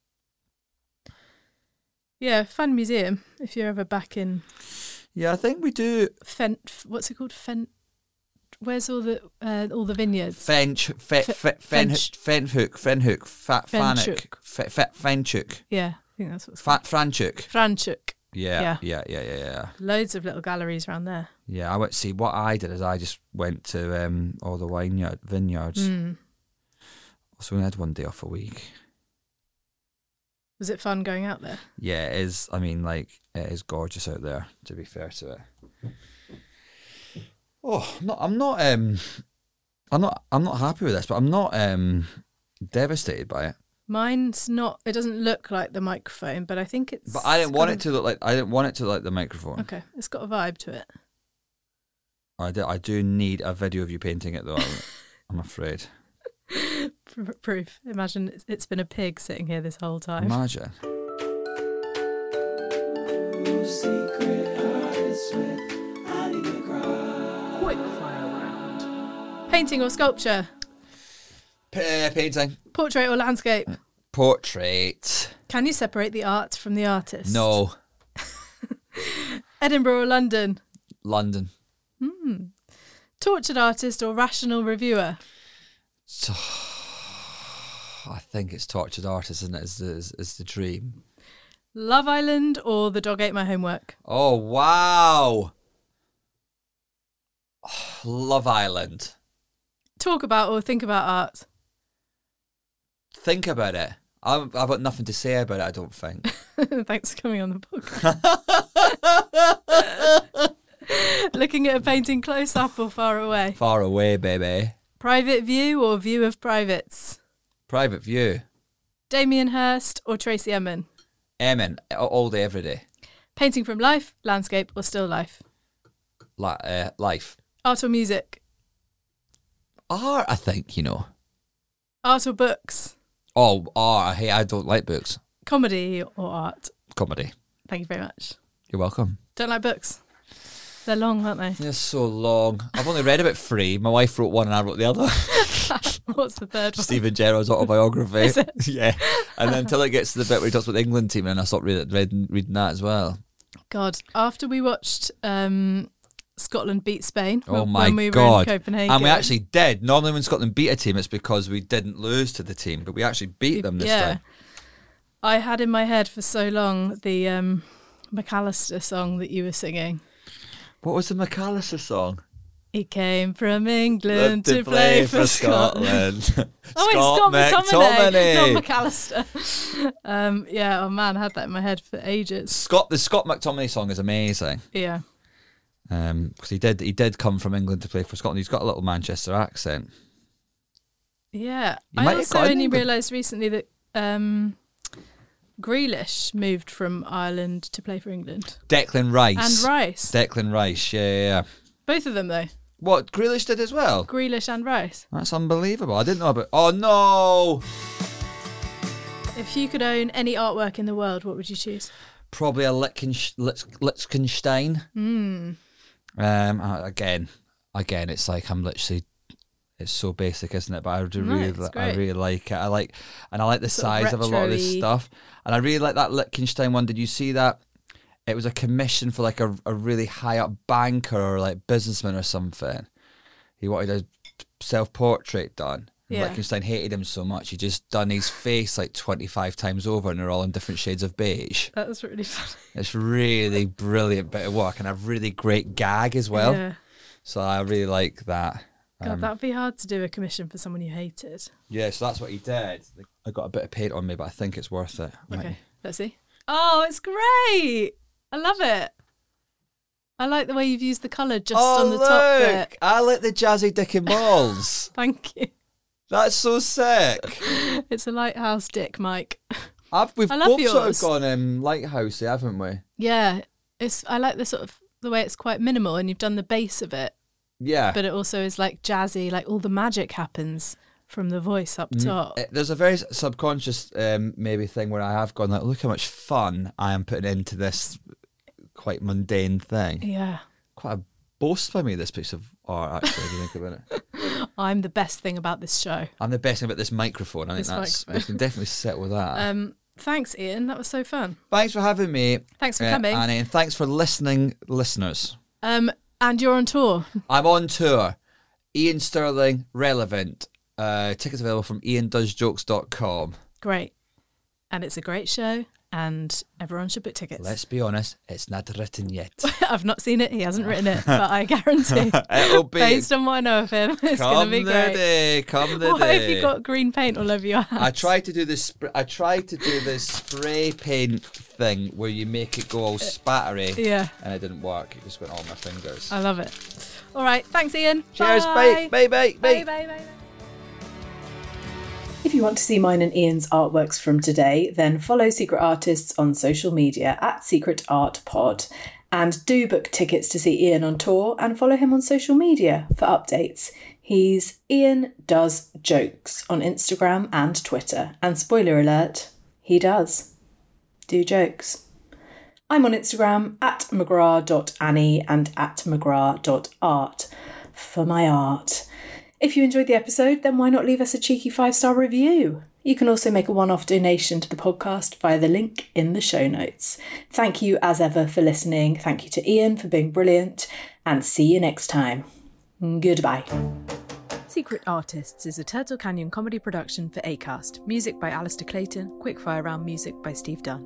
Yeah, fun museum. If you're ever back in
Yeah, I think we do.
Fen, what's it called? Fen. Where's all the uh, all the vineyards?
Fench, fe, fe,
Fe-
fen,
Fench.
Fenhook, Fenhook, Fat Fanuck,
Fenchuk.
Fe, fe, Fenchuk,
Yeah, I think that's what's
Fat Franchuk.
Franchuk.
Yeah,
Yeah.
yeah, yeah, yeah, yeah.
Loads of little galleries around there.
Yeah, I went see what I did is I just went to um, all the vineyard vineyards.
Mm.
So we had one day off a week.
Was it fun going out there?
Yeah, it is. I mean, like, it is gorgeous out there, to be fair to it. Oh, I'm not, I'm not, um, I'm not, I'm not happy with this, but I'm not um, devastated by it.
Mine's not, it doesn't look like the microphone, but I think it's...
But I didn't want
got
it to look like, I didn't want it to look like the microphone.
Okay, it's got a vibe to it.
I do, I do need a video of you painting it, though, I'm afraid.
Pr- proof. Imagine it's, it's been a pig sitting here this whole time.
Imagine.
Painting or sculpture?
P- uh, painting.
Portrait or landscape?
Portrait.
Can you separate the art from the artist?
No.
Edinburgh or London?
London.
Hmm. Tortured artist or rational reviewer?
So, I think it's tortured artist, isn't it? It's the, it's, it's the dream.
Love Island or The Dog Ate My Homework?
Oh, wow. Love Island.
Talk about or think about art?
Think about it. I'm, I've got nothing to say about it, I don't think.
Thanks for coming on the podcast. Looking at a painting close up or far away?
Far away, baby.
Private view or view of privates?
Private view.
Damien Hirst or Tracy Emin?
Emin, all day, every day.
Painting from life, landscape or still life?
La- uh, life.
Art or music?
Art, I think, you know.
Art or books?
Oh, art. Hey, I don't like books.
Comedy or art?
Comedy.
Thank you very much.
You're welcome.
Don't like books? They're long, aren't they?
They're so long. I've only read about three. My wife wrote one and I wrote the other.
What's the third one?
Stephen Gerrard's autobiography.
Is it?
Yeah. And then until it gets to the bit where he talks about the England team, and I stopped reading, reading, reading that as well.
God, after we watched um, Scotland beat Spain
Oh
when,
my
when we were
God.
in Copenhagen.
And we actually did. Normally when Scotland beat a team, it's because we didn't lose to the team, but we actually beat them this
yeah.
time.
I had in my head for so long the um, McAllister song that you were singing.
What was the McAllister song?
He came from England to, play, for Scotland.
Scotland.
Oh, it's
Scott
Scott McTominay,
McTominay.
not McAllister. um, yeah, oh man, I had that in my head for ages.
Scott, the Scott McTominay song is amazing.
Yeah.
Um, because he did, he did come from England to play for Scotland. He's got a little Manchester accent.
Yeah.
You
I
might have
also
got an
only
England-
realised recently that um, Grealish moved from Ireland to play for England.
Declan Rice.
And Rice.
Declan Rice, yeah, yeah, yeah.
Both of them, though.
What, Grealish did as well?
Grealish and Rice.
That's unbelievable. I didn't know about... Oh, no!
If you could own any artwork in the world, what would you choose?
Probably a Lichtenstein. Lichtenstein.
Mm.
Um, uh, again, again, it's like I'm literally... It's so basic, isn't it? But I do
No,
really,
it's
li- I
great.
really like it. I like, and I like the
Sort of
size of, a lot of this
retro-y.
stuff. And I really like that Lichtenstein one. Did you see that? It was a commission for like a, a really high up banker or like businessman or something. He wanted a self portrait done. And
Yeah.
Lichtenstein hated him so much, he just done his face like twenty-five times over, and they're all in different shades of beige.
That was really funny.
It's really brilliant bit of work and a really great gag as well.
Yeah.
So I really like that.
God,
Um,
that would be hard to do a commission for someone you hated.
Yeah, so that's what he did. I got a bit of paint on me, but I think it's worth it. Might-
Okay, let's see. Oh, it's great. I love it. I like the way you've used the colour just
oh,
on the
look!
top bit.
I like the jazzy dick and balls.
Thank you.
That's so sick.
It's a lighthouse dick, Mike.
I've, we've
I love
both sort of
yours.
gone um, lighthousey, haven't we?
Yeah, it's. I like the sort of the way it's quite minimal, and you've done the base of it,
Yeah.
but it also is like jazzy. Like all the magic happens from the voice up top.
Uh, There's a very subconscious um, maybe thing where I have gone like, look how much fun I am putting into this quite mundane thing.
Yeah,
Quite a boast by me, this piece of art, actually, if you think about it.
I'm the best thing about this show.
I'm the best thing about this microphone. I think
This
that's we
microphone.
can definitely sit with that.
Um, thanks, Ian. That was so fun.
Thanks for having me.
Thanks for
uh,
coming.
Annie, and thanks for listening, listeners.
Um, and you're on tour.
I'm on tour. Ian Sterling, Relevant. Uh, tickets available from ian does jokes dot com.
Great. And it's a great show. and everyone should book tickets.
Let's be honest, it's not written yet.
I've not seen it. He hasn't written it, but I guarantee,
It'll be
based on what I know of him, it's going to be
the
great.
day, come the
What
day.
have you got green paint all over your hands?
I tried to do this. Sp- I tried to do this spray paint thing where you make it go all spattery.
Yeah.
And it didn't work. It just went on my fingers.
I love it. All right. Thanks, Ian.
Cheers.
Bye.
Bye. Bye. Bye.
Bye. Bye. Bye.
If you want to see mine and Ian's artworks from today, then follow Secret Artists on social media at Secret Art Pod. And do book tickets to see Ian on tour and follow him on social media for updates. He's Ian Does Jokes on Instagram and Twitter. And spoiler alert, he does do jokes. I'm on Instagram at mcgrath dot annie and at mcgrath dot art for my art. If you enjoyed the episode, then why not leave us a cheeky five-star review? You can also make a one-off donation to the podcast via the link in the show notes. Thank you, as ever, for listening. Thank you to Ian for being brilliant. And see you next time. Goodbye.
Secret Artists is a Turtle Canyon comedy production for Acast. Music by Alistair Clayton. Quickfire Round music by Steve Dunn.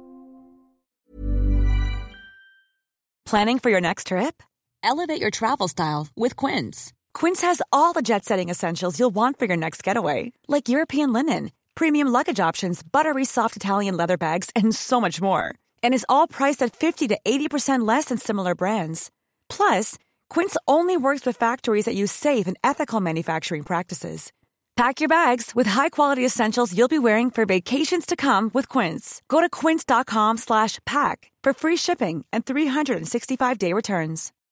Planning for your next trip? Elevate your travel style with Quince. Quince has all the jet-setting essentials you'll want for your next getaway, like European linen, premium luggage options, buttery soft Italian leather bags, and so much more. And is all priced at fifty to eighty percent less than similar brands. Plus, Quince only works with factories that use safe and ethical manufacturing practices. Pack your bags with high-quality essentials you'll be wearing for vacations to come with Quince. Go to quince dot com slash pack for free shipping and three sixty-five day returns.